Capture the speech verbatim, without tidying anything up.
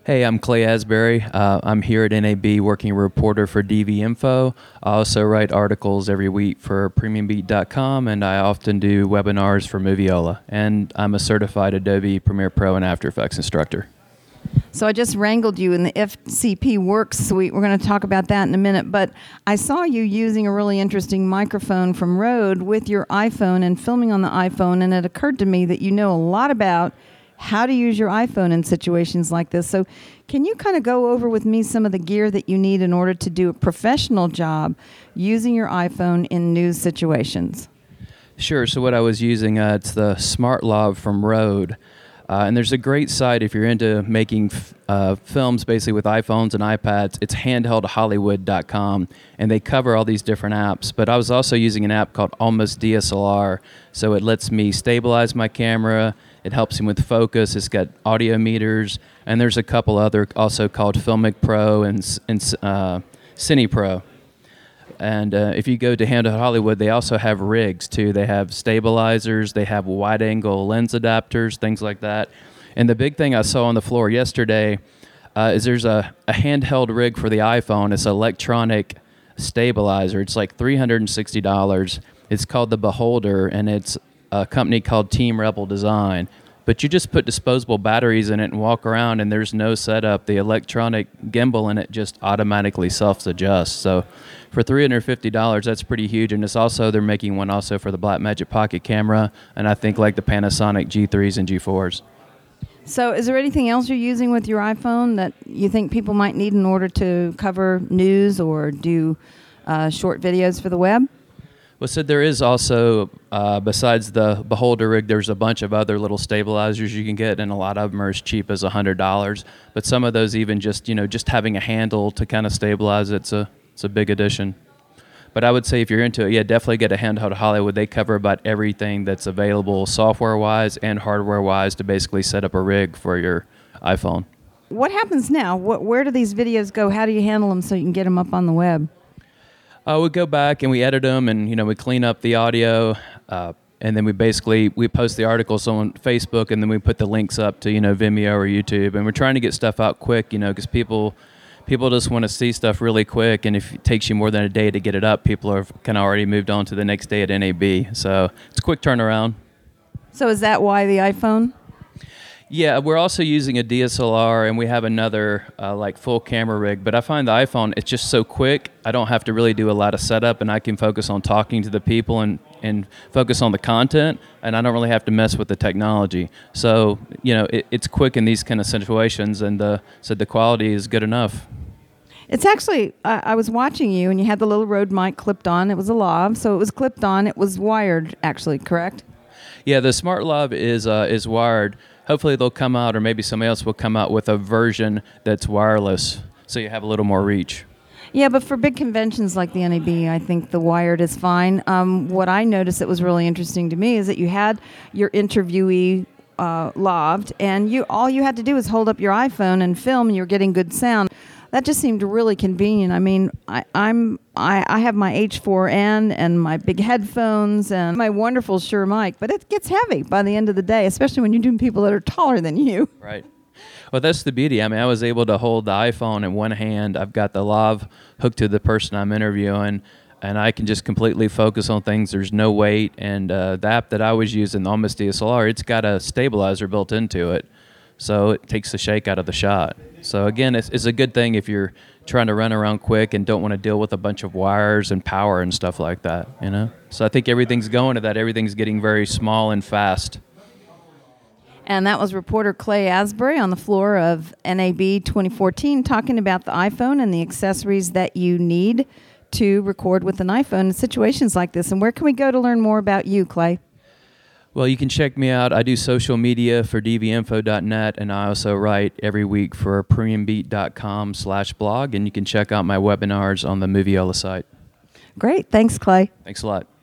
Hey, I'm Clay Asbury. Uh, I'm here at N A B working reporter for D V Info. I also write articles every week for Premium Beat dot com, and I often do webinars for Moviola. And I'm a certified Adobe Premiere Pro and After Effects instructor. So I just wrangled you in the F C P Works suite. We're going to talk about that in a minute. But I saw you using a really interesting microphone from Rode with your iPhone and filming on the iPhone, and it occurred to me that you know a lot about how to use your iPhone in situations like this. So can you kind of go over with me some of the gear that you need in order to do a professional job using your iPhone in news situations? Sure. So what I was using, uh, it's the SmartLav from Rode. Uh, and there's a great site if you're into making f- uh, films basically with iPhones and iPads. It's handheld hollywood dot com, and they cover all these different apps. But I was also using an app called Almost D S L R, so it lets me stabilize my camera. It helps me with focus. It's got audio meters, and there's a couple other also called Filmic Pro and, and uh, Cine Pro. And uh, if you go to Handheld Hollywood, they also have rigs too. They have stabilizers, they have wide-angle lens adapters, things like that. And the big thing I saw on the floor yesterday uh, is there's a, a handheld rig for the iPhone. It's an electronic stabilizer. It's like three hundred sixty dollars. It's called the Beholder, and it's a company called Team Rebel Design. But you just put disposable batteries in it and walk around, and there's no setup. The electronic gimbal in it just automatically self-adjusts. So for three hundred fifty dollars, that's pretty huge. And it's also, they're making one also for the Blackmagic Pocket camera, and I think like the Panasonic G threes and G fours. So is there anything else you're using with your iPhone that you think people might need in order to cover news or do uh, short videos for the web? Well, so there is also, uh, besides the Beholder rig, there's a bunch of other little stabilizers you can get, and a lot of them are as cheap as one hundred dollars. But some of those even just, you know, just having a handle to kind of stabilize it's a it's a big addition. But I would say if you're into it, yeah, definitely get a Handheld Hollywood. They cover about everything that's available software-wise and hardware-wise to basically set up a rig for your iPhone. What happens now? What, where do these videos go? How do you handle them so you can get them up on the web? Uh, we go back and we edit them, and you know we clean up the audio, uh, and then we basically we post the articles on Facebook, and then we put the links up to you know Vimeo or YouTube, and we're trying to get stuff out quick, you know, because people people just want to see stuff really quick, and if it takes you more than a day to get it up, people are kind of already moved on to the next day at N A B, so it's a quick turnaround. So is that why the iPhone? Yeah, we're also using a D S L R, and we have another uh, like full camera rig. But I find the iPhone, it's just so quick. I don't have to really do a lot of setup, and I can focus on talking to the people and, and focus on the content, and I don't really have to mess with the technology. So, you know, it, it's quick in these kind of situations, and the, so the quality is good enough. It's actually, I, I was watching you, and you had the little Rode mic clipped on. It was a lav, so it was clipped on. It was wired, actually, correct? Yeah, the SmartLav is uh, is wired. Hopefully they'll come out, or maybe somebody else will come out with a version that's wireless, so you have a little more reach. Yeah, but for big conventions like the N A B, I think the wired is fine. Um, what I noticed that was really interesting to me is that you had your interviewee uh, laved, and you all you had to do was hold up your iPhone and film, and you're getting good sound. That just seemed really convenient. I mean, I, I'm I, I have my H four N and my big headphones and my wonderful Shure mic, but it gets heavy by the end of the day, especially when you're doing people that are taller than you. Right. Well, that's the beauty. I mean, I was able to hold the iPhone in one hand. I've got the lav hooked to the person I'm interviewing, and I can just completely focus on things. There's no weight, and uh, the app that I was using, the Almost D S L R, it's got a stabilizer built into it, so it takes the shake out of the shot. So again, it's, it's a good thing if you're trying to run around quick and don't want to deal with a bunch of wires and power and stuff like that, you know? So I think everything's going to that. Everything's getting very small and fast. And that was reporter Clay Asbury on the floor of N A B twenty fourteen talking about the iPhone and the accessories that you need to record with an iPhone in situations like this. And where can we go to learn more about you, Clay? Well, you can check me out. I do social media for D V info dot net, and I also write every week for Premium Beat dot com slash blog, and you can check out my webinars on the Moviola site. Great. Thanks, Clay. Thanks a lot.